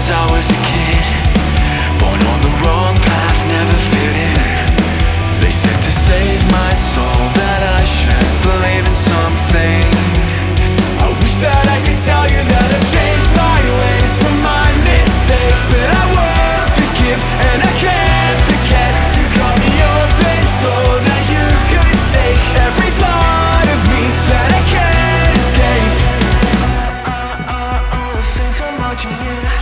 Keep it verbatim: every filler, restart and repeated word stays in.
since I was a kid. Born on the wrong path, never fit in. They said to save my soul that I should believe in something. I wish that I could tell you that I've changed my ways from my mistakes, that I won't forgive and I can't forget. You got me open so that you could take every part of me that I can't escape. I, I, I, I'll sing so much in you.